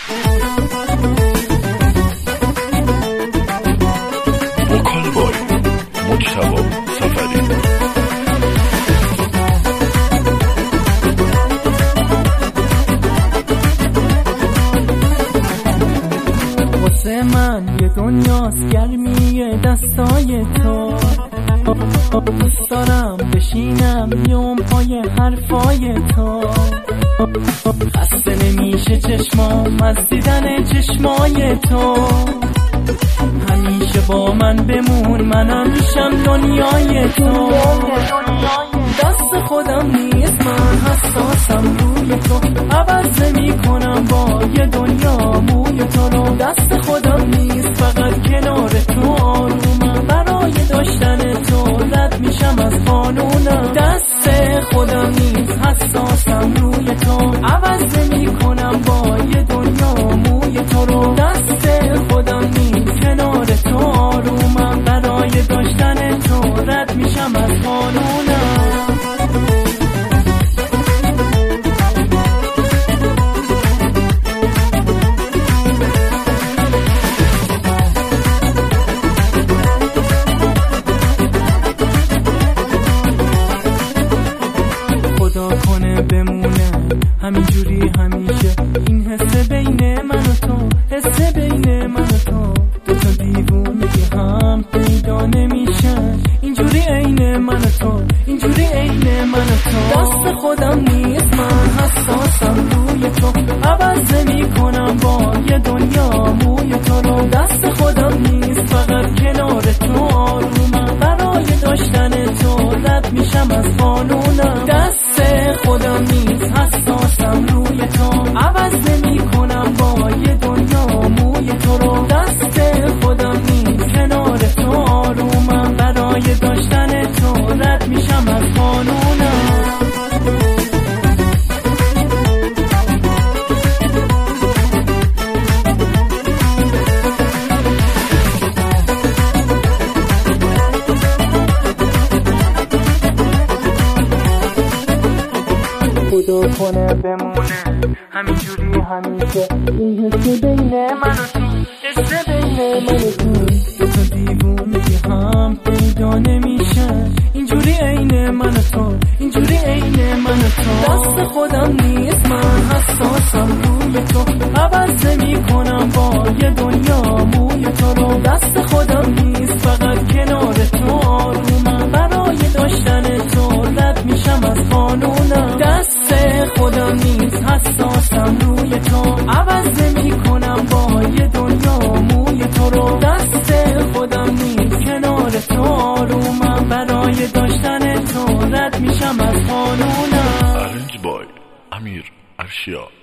وکال بای مجتبی سفری. واسه من یه دنیاست گرمی دستای تو، دوست دارم بشینم میام پای حرفای تو. خسته نمیشه چشمام از دیدن چشمای تو، همیشه با من بمون منم میشم دنیای تو. دست خودم نیست من حساسم روی تو، عوض نمی کنم با یه دنیا موی تو رو. دست خودم نیست فقط کنار تو آرومم، برای داشتن تو رد میشم از قانونم. دست خودم نیست حساسم روی تو، عوض نمی کنم با یه دنیا موی تو رو. دست خودم نیست کنار تو آرومم، برای داشتن تو رد میشم از قانونم. خدا کنه بمونه همینجوری همیشه این حس بین من و تو، حس بین من و تو. دوتا دیوونه که هم پیدا نمیشن اینجوری عین من و تو، اینجوری عین من و تو. دست خودم نیست من حساسم روی تو، عوض نمی کنم با یه دنیا موی تو رو. دست خودم نیست فقط کنار تو آرومم، برای داشتن تو رد میشم از قانونم. دست خودم نیست حساسم روی تو، عوض نمی کنم با یه دنیا موی تو رو. دست خودم نیست کنار تو آرومم، برای داشتن تو رد میشم از قانونم. خدا کنه بمونه همینجوری همیشه این حس بین من و تو، حس بین من و تو. دوتا دیوونه که هم پیدا نمیشن اینجوری عین من و تو، اینجوری عین من و تو. دست خودم نیست من حساسم روی تو، عوض نمی کنم با یه دنیا موی تو رو. دست خودم نیست فقط کنار تو آرومم، برای داشتن تو رد میشم از قانونم. دست خودم نیست حساسم روی تو، عوض نمی کنم با یه دنیا موی تو رو. دست خودم نیست کنار تو آرومم، برای داشتن تو رد میشم از قانونم. ارنج بای امیر ارشیا.